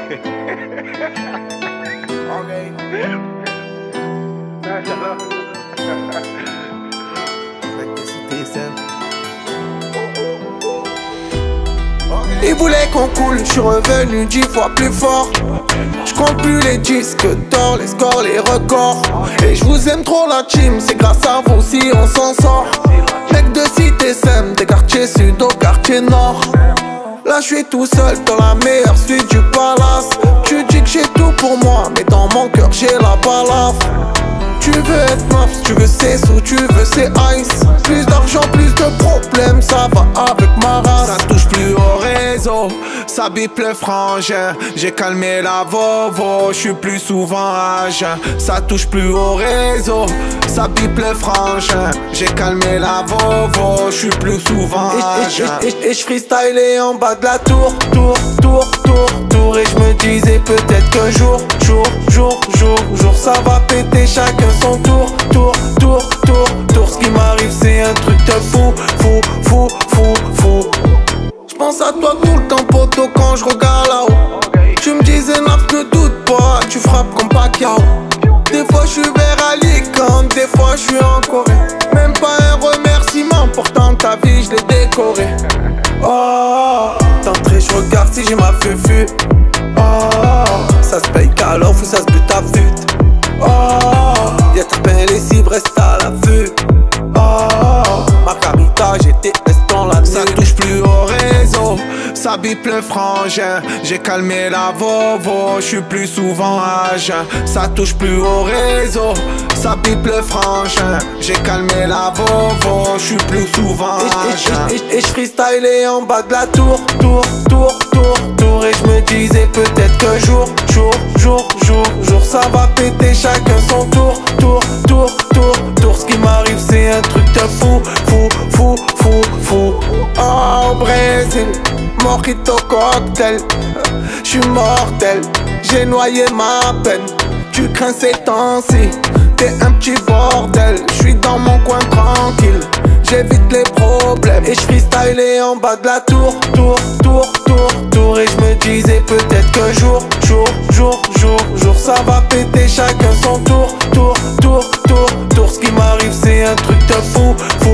Ils voulaient qu'on coule, je suis revenu 10 fois plus fort. Je compte plus les disques d'or, les scores, les records. Et je vous aime trop la team, c'est grâce à vous si on s'en sort. Mec de cité SEM, des quartiers sud au quartier nord. Là je suis tout seul dans la meilleure suite du palace. Tu dis que j'ai tout pour moi, mais dans mon cœur j'ai la balafre. Tu veux être maps, tu veux c'est sous, tu veux c'est ice. Plus d'argent, plus de problèmes, ça va avec ma race. Ça touche plus au réseau, ça bip le frangin. J'ai calmé la vovo, je suis plus souvent à jeun. Ça touche plus au réseau, ça bip le frangin. J'ai calmé la vovo, je suis plus souvent à jeun. Et je freestylais en bas de la tour, tour. Et je me disais peut-être qu'un jour, ça va péter, chacun son tour. Ce qui m'arrive c'est un truc de fou. J'pense à toi tout le temps poto quand je regarde là-haut. Tu me disais Naps ne doute pas, tu frappes comme Pacquiao. Des fois je suis vers Alicante, des fois je suis en Corée. Même pas un remerciement, pourtant ta vie je l'ai décoré. Oh, d'entrée je regarde si j'ai ma fufu. Oh, ça se paye qu'à l'offre ou ça se bute à vue. Oh, y'a très les cibres, reste à la vue. Oh, ma carita, j'étais dans la nuit. Ça touche plus au réseau, ça bip le frangin. J'ai calmé la vovo, je suis plus souvent à jeun. Ça touche plus au réseau, ça bip le frangin. J'ai calmé la vovo, je suis plus souvent à jeun. Et je freestylais en bas de la tour. Et je me disais peut-être qu'un jour, ça va péter, chacun son tour. Ce qui m'arrive c'est un truc de fou. Oh, au Brésil, mojito cocktail. J'suis mortel, j'ai noyé ma peine. Tu crains ces temps-ci, t'es un petit bordel. J'suis dans mon coin tranquille, j'évite les problèmes. Et j'freestylais en bas de la tour. Et je me disais peut-être qu'un jour, ça va péter, chacun son tour. Ce qui m'arrive c'est un truc de fou.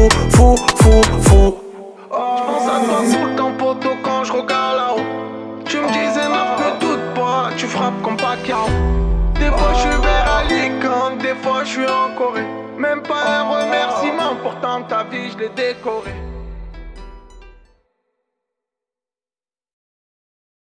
J'pense à toi tout le temps poto quand je regarde là-haut. Tu me disais Naps ne doute pas, tu frappes comme Pacquiao. Des fois je suis vers Alicante, des fois je suis en Corée. Même pas un remerciement, pourtant ta vie je l'ai décoré.